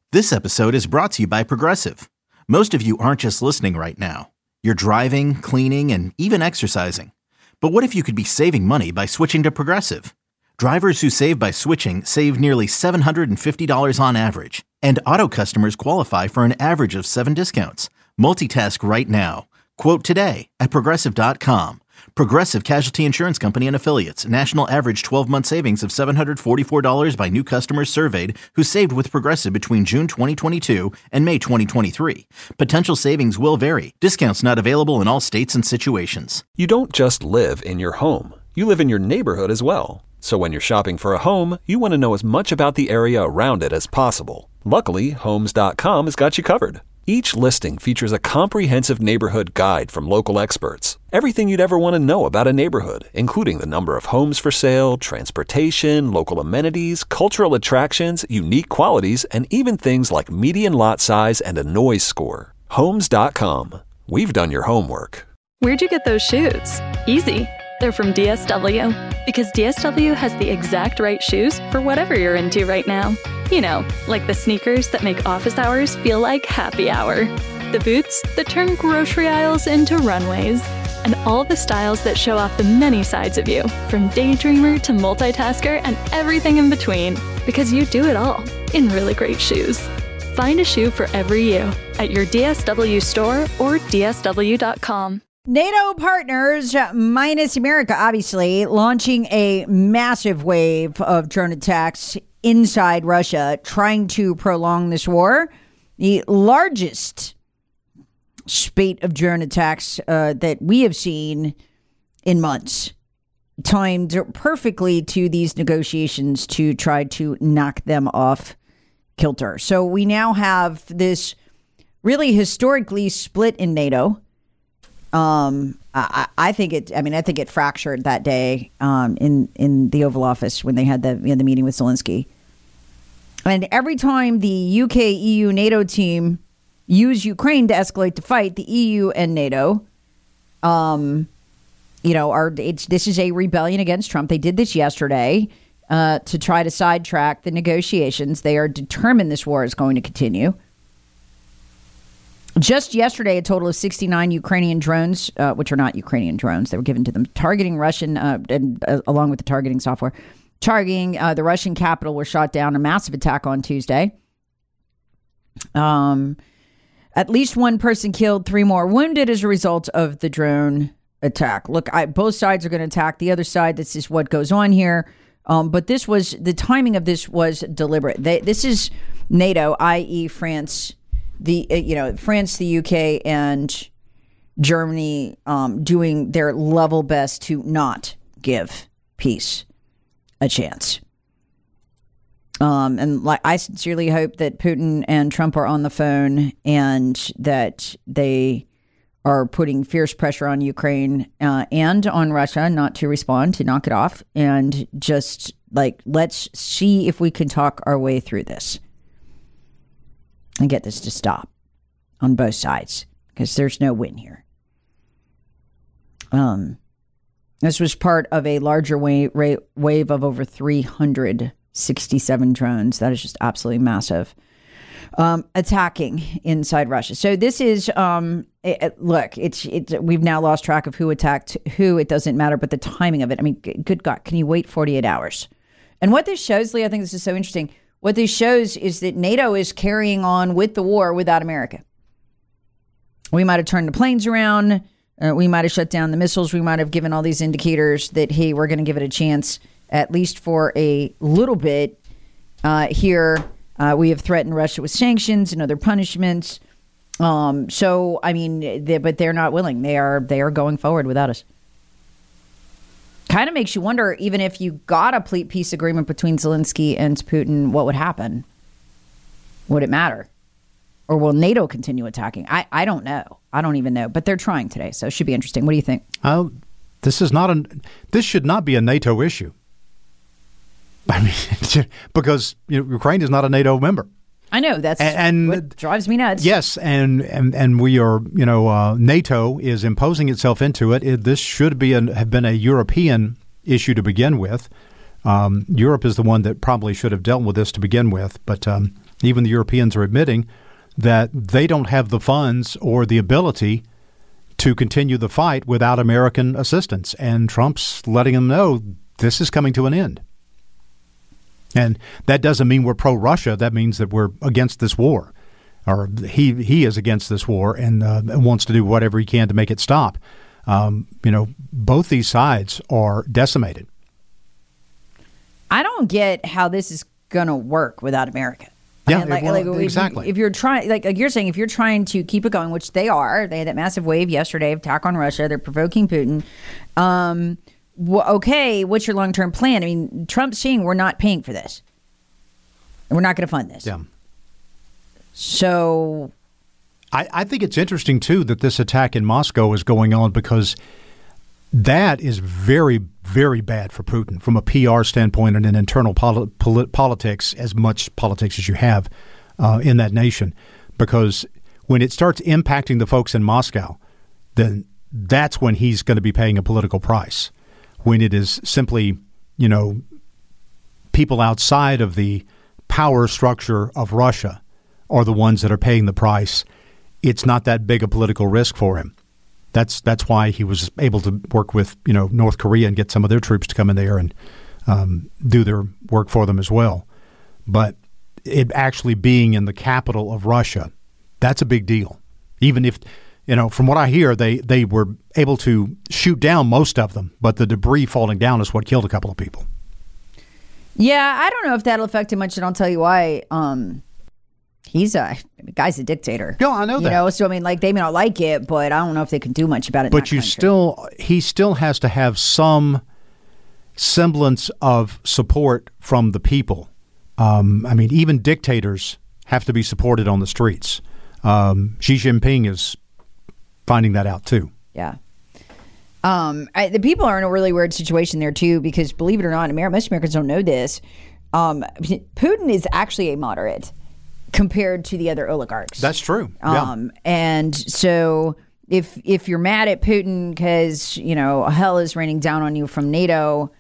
This episode is brought to you by Progressive. Most of you aren't just listening right now. You're driving, cleaning, and even exercising. But what if you could be saving money by switching to Progressive? Drivers who save by switching save nearly $750 on average. And auto customers qualify for an average of 7 discounts. Multitask right now. Quote today at Progressive.com. Progressive Casualty Insurance Company and Affiliates. National average 12-month savings of $744 by new customers surveyed who saved with Progressive between June 2022 and May 2023. Potential savings will vary. Discounts not available in all states and situations. You don't just live in your home. You live in your neighborhood as well. So when you're shopping for a home, you want to know as much about the area around it as possible. Luckily, Homes.com has got you covered. Each listing features a comprehensive neighborhood guide from local experts. Everything you'd ever want to know about a neighborhood, including the number of homes for sale, transportation, local amenities, cultural attractions, unique qualities, and even things like median lot size and a noise score. Homes.com. We've done your homework. Where'd you get those shoes? Easy. They're from DSW. Because DSW has the exact right shoes for whatever you're into right now. You know, like the sneakers that make office hours feel like happy hour. The boots that turn grocery aisles into runways. And all the styles that show off the many sides of you, from daydreamer to multitasker and everything in between. Because you do it all in really great shoes. Find a shoe for every you at your DSW store or DSW.com. NATO partners, minus America, obviously, launching a massive wave of drone attacks inside Russia, trying to prolong this war. The largest spate of drone attacks that we have seen in months, timed perfectly to these negotiations to try to knock them off kilter. So we now have this really historically split in NATO. I think it fractured that day in the Oval Office when they had the meeting with Zelensky. And every time the UK, EU, NATO team use Ukraine to escalate the fight, the EU and NATO, this is a rebellion against Trump. They did this yesterday to try to sidetrack the negotiations. They are determined this war is going to continue. Just yesterday, a total of 69 Ukrainian drones, which are not Ukrainian drones, they were given to them, targeting Russian, along with the targeting software, targeting the Russian capital, were shot down. A massive attack on Tuesday. At least one person killed, 3 more wounded as a result of the drone attack. Look, both sides are going to attack the other side. This is what goes on here. But the timing of this was deliberate. This is NATO, i.e. France. France, the UK, and Germany doing their level best to not give peace a chance. I sincerely hope that Putin and Trump are on the phone and that they are putting fierce pressure on Ukraine and on Russia not to respond, to knock it off, and just let's see if we can talk our way through this and get this to stop on both sides, because there's no win here. This was part of a larger wave of over 367 drones. That is just absolutely massive. Attacking inside Russia. So this is, we've now lost track of who attacked who. It doesn't matter, but the timing of it. I mean, good God, can you wait 48 hours? And what this shows, Lee, I think this is so interesting. What this shows is that NATO is carrying on with the war without America. We might have turned the planes around. We might have shut down the missiles. We might have given all these indicators that, hey, we're going to give it a chance, at least for a little bit. Here, we have threatened Russia with sanctions and other punishments. But they're not willing. They are going forward without us. Kind of makes you wonder, even if you got a peace agreement between Zelensky and Putin, what would happen? Would it matter? Or will NATO continue attacking? I don't know. I don't even know. But they're trying today, so it should be interesting. What do you think? This should not be a NATO issue. I mean, because Ukraine is not a NATO member. I know that's what drives me nuts. Yes, and we are, NATO is imposing itself into it. This should have been a European issue to begin with. Europe is the one that probably should have dealt with this to begin with, but Even the Europeans are admitting that they don't have the funds or the ability to continue the fight without American assistance. And Trump's letting them know this is coming to an end. And that doesn't mean we're pro-Russia. That means that we're against this war. Or he is against this war and wants to do whatever he can to make it stop. Both these sides are decimated. I don't get how this is going to work without America. Yeah, exactly. If you're trying, like you're saying, if you're trying to keep it going, which they are, they had that massive wave yesterday of attack on Russia. They're provoking Putin. Okay, what's your long-term plan? I mean, Trump's saying we're not paying for this. We're not going to fund this. Yeah. So I think it's interesting, too, that this attack in Moscow is going on because that is very, very bad for Putin from a PR standpoint and an internal politics, as much politics as you have in that nation. Because when it starts impacting the folks in Moscow, then that's when he's going to be paying a political price. When it is simply, people outside of the power structure of Russia are the ones that are paying the price, it's not that big a political risk for him. That's why he was able to work with North Korea and get some of their troops to come in there and do their work for them as well. But it actually being in the capital of Russia, that's a big deal. Even if, from what I hear, they were able to shoot down most of them, but the debris falling down is what killed a couple of people. Yeah, I don't know if that'll affect him much, and I'll tell you why. Guy's a dictator. No, I know that. So I mean, they may not like it, but I don't know if they can do much about it. But he still has to have some semblance of support from the people. Even dictators have to be supported on the streets. Xi Jinping is finding that out too. Yeah. The people are in a really weird situation there too, because believe it or not, most Americans don't know this. Putin is actually a moderate compared to the other oligarchs. That's true. And so if you're mad at Putin because, hell is raining down on you from NATO.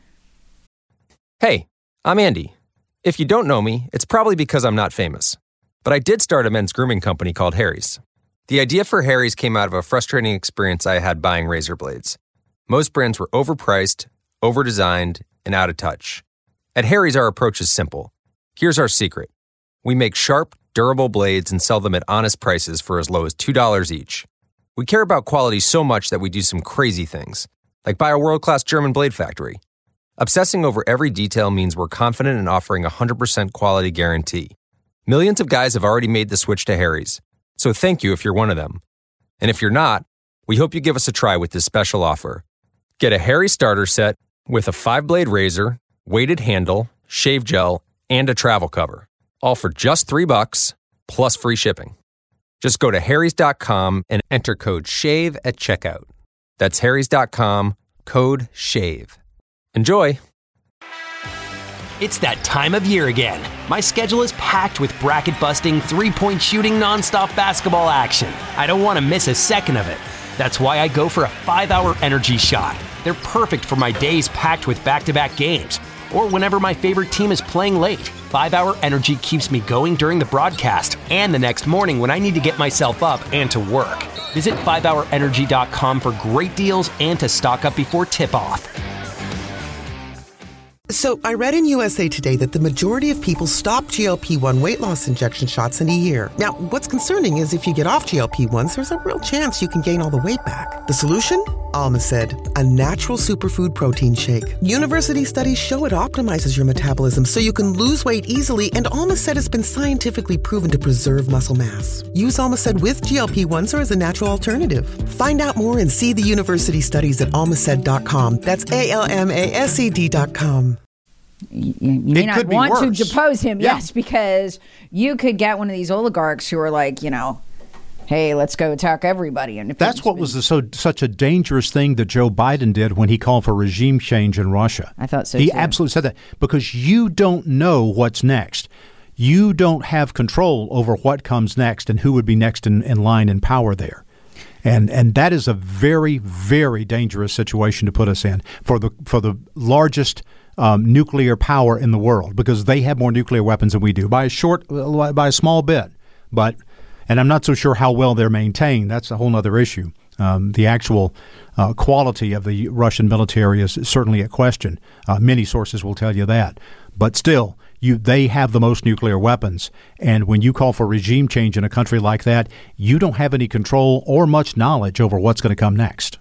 Hey, I'm Andy. If you don't know me, it's probably because I'm not famous. But I did start a men's grooming company called Harry's. The idea for Harry's came out of a frustrating experience I had buying razor blades. Most brands were overpriced, overdesigned, and out of touch. At Harry's, our approach is simple. Here's our secret. We make sharp, durable blades and sell them at honest prices for as low as $2 each. We care about quality so much that we do some crazy things, like buy a world-class German blade factory. Obsessing over every detail means we're confident in offering a 100% quality guarantee. Millions of guys have already made the switch to Harry's, so thank you if you're one of them. And if you're not, we hope you give us a try with this special offer. Get a Harry's starter set with a 5-blade razor, weighted handle, shave gel, and a travel cover. All for just $3 plus free shipping. Just go to harrys.com and enter code SHAVE at checkout. That's harrys.com, code SHAVE. Enjoy. It's that time of year again. My schedule is packed with bracket-busting, three-point shooting, nonstop basketball action. I don't want to miss a second of it. That's why I go for a 5-hour energy shot. They're perfect for my days packed with back-to-back games, or whenever my favorite team is playing late. 5-hour energy keeps me going during the broadcast and the next morning when I need to get myself up and to work. Visit 5hourenergy.com for great deals and to stock up before tip-off. So I read in USA Today that the majority of people stop GLP-1 weight loss injection shots in a year. Now, what's concerning is if you get off GLP-1s, there's a real chance you can gain all the weight back. The solution? Almacid, a natural superfood protein shake. University studies show it optimizes your metabolism so you can lose weight easily, and Almacid has been scientifically proven to preserve muscle mass. Use Almacid with GLP-1s or as a natural alternative. Find out more and see the university studies at almacid.com. That's ALMASED.com. You may not want to depose him, yes, because you could get one of these oligarchs who are like, hey, let's go attack everybody. And that's what was such a dangerous thing that Joe Biden did when he called for regime change in Russia. I thought so, He too. absolutely said that because you don't know what's next. You don't have control over what comes next and who would be next in line in power there. And that is a very, very dangerous situation to put us in for the largest nuclear power in the world because they have more nuclear weapons than we do by a small bit. And I'm not so sure how well they're maintained. That's a whole other issue. The actual quality of the Russian military is certainly a question. Many sources will tell you that. But still, they have the most nuclear weapons. And when you call for regime change in a country like that, you don't have any control or much knowledge over what's going to come next.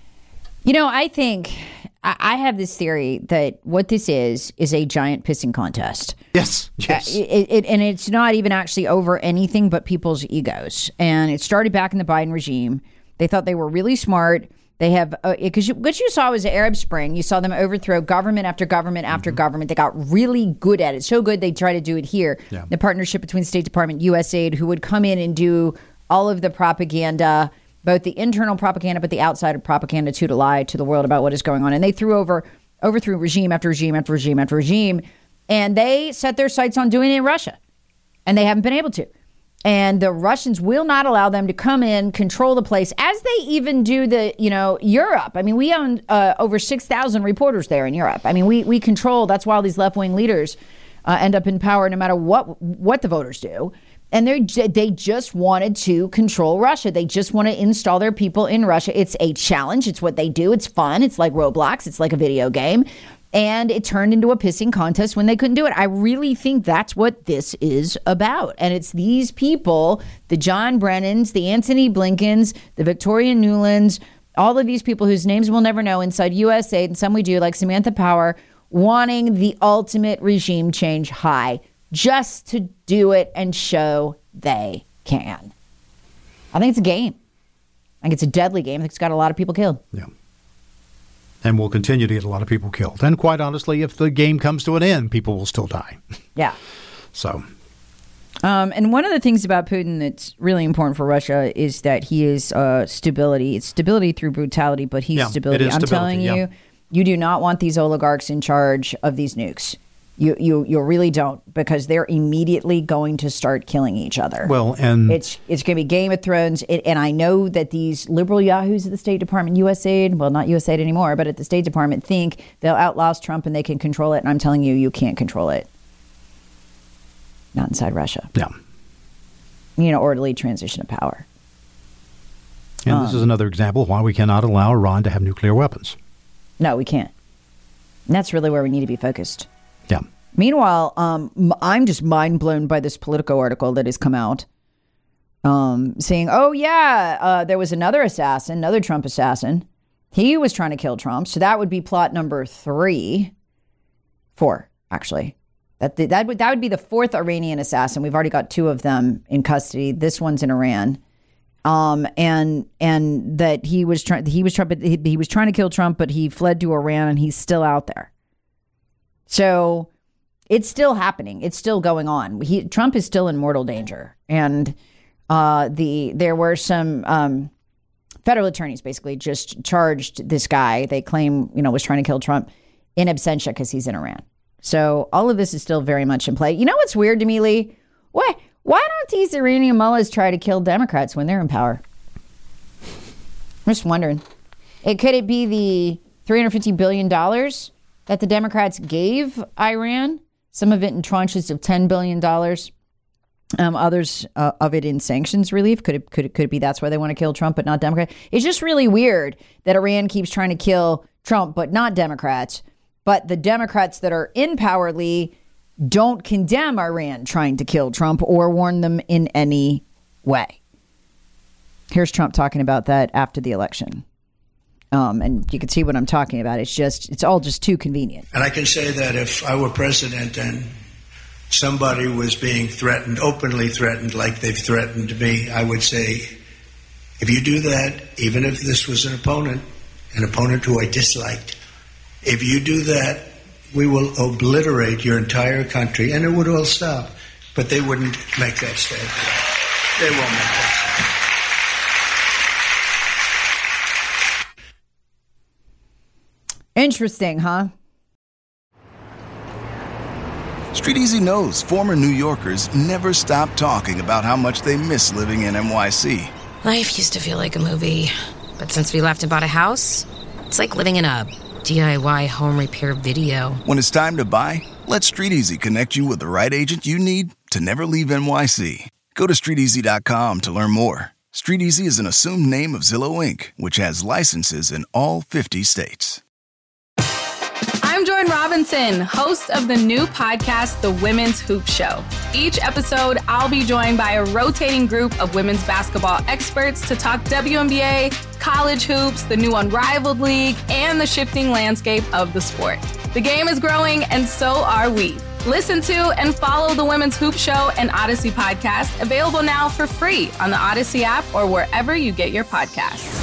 I think I have this theory that what this is a giant pissing contest. Yes. And it's not even actually over anything but people's egos. And it started back in the Biden regime. They thought they were really smart. They have, because what you saw was the Arab Spring. You saw them overthrow government after government after government. They got really good at it. So good they try to do it here. Yeah. The partnership between the State Department, USAID, who would come in and do all of the propaganda, both the internal propaganda, but the outside propaganda too, to lie to the world about what is going on. And they overthrew regime after regime after regime after regime. And they set their sights on doing it in Russia. And they haven't been able to. And the Russians will not allow them to come in, control the place, as they even do Europe. I mean, we own over 6,000 reporters there in Europe. I mean, we control. That's why all these left-wing leaders end up in power no matter what the voters do. And they just wanted to control Russia. They just want to install their people in Russia. It's a challenge. It's what they do. It's fun. It's like Roblox. It's like a video game. And it turned into a pissing contest when they couldn't do it. I really think that's what this is about. And it's these people, the John Brennans, the Antony Blinkens, the Victoria Nulands, all of these people whose names we'll never know inside USAID, and some we do, like Samantha Power, wanting the ultimate regime change high just to do it and show they can. I think it's a game. I think it's a deadly game. I think it's got a lot of people killed. Yeah. And we'll continue to get a lot of people killed. And quite honestly, if the game comes to an end, people will still die. Yeah. So. And one of the things about Putin that's really important for Russia is that he is stability. It's stability through brutality, but he's stability. I'm telling you, you do not want these oligarchs in charge of these nukes. You really don't, because they're immediately going to start killing each other. Well, and it's going to be Game of Thrones. And I know that these liberal yahoos at the State Department, USAID, well, not USAID anymore, but at the State Department, think they'll outlast Trump and they can control it. And I'm telling you, you can't control it. Not inside Russia. Yeah. Orderly transition of power. And this is another example of why we cannot allow Iran to have nuclear weapons. No, we can't. And that's really where we need to be focused. Yeah. Meanwhile, I'm just mind blown by this Politico article that has come out saying, there was another Trump assassin. He was trying to kill Trump. So that would be plot number 4, actually. That would be the 4th Iranian assassin. We've already got 2 of them in custody. This one's in Iran. And that he was trying to kill Trump, but he fled to Iran and he's still out there. So it's still happening. It's still going on. Trump is still in mortal danger. And there were some federal attorneys basically just charged this guy they claim, was trying to kill Trump in absentia because he's in Iran. So all of this is still very much in play. You know what's weird to me, Lee? Why don't these Iranian mullahs try to kill Democrats when they're in power? I'm just wondering. Could it be the $350 billion that the Democrats gave Iran, some of it in tranches of $10 billion, others of it in sanctions relief? Could it be that's why they want to kill Trump but not Democrats? It's just really weird that Iran keeps trying to kill Trump but not Democrats, but the Democrats that are in power, Lee, don't condemn Iran trying to kill Trump or warn them in any way. Here's Trump talking about that after the election. And you can see what I'm talking about. It's all just too convenient. And I can say that if I were president and somebody was being threatened, openly threatened, like they've threatened me, I would say, if you do that, even if this was an opponent who I disliked, if you do that, we will obliterate your entire country, and it would all stop. But they wouldn't make that statement. They won't make that statement. Interesting, huh? StreetEasy knows former New Yorkers never stop talking about how much they miss living in NYC. Life used to feel like a movie, but since we left and bought a house, it's like living in a DIY home repair video. When it's time to buy, let StreetEasy connect you with the right agent you need to never leave NYC. Go to StreetEasy.com to learn more. StreetEasy is an assumed name of Zillow Inc., which has licenses in all 50 states. I'm Jordan Robinson, host of the new podcast, The Women's Hoop Show. Each episode, I'll be joined by a rotating group of women's basketball experts to talk WNBA, college hoops, the new Unrivaled League, and the shifting landscape of the sport. The game is growing, and so are we. Listen to and follow The Women's Hoop Show and Odyssey podcast, available now for free on the Odyssey app or wherever you get your podcasts.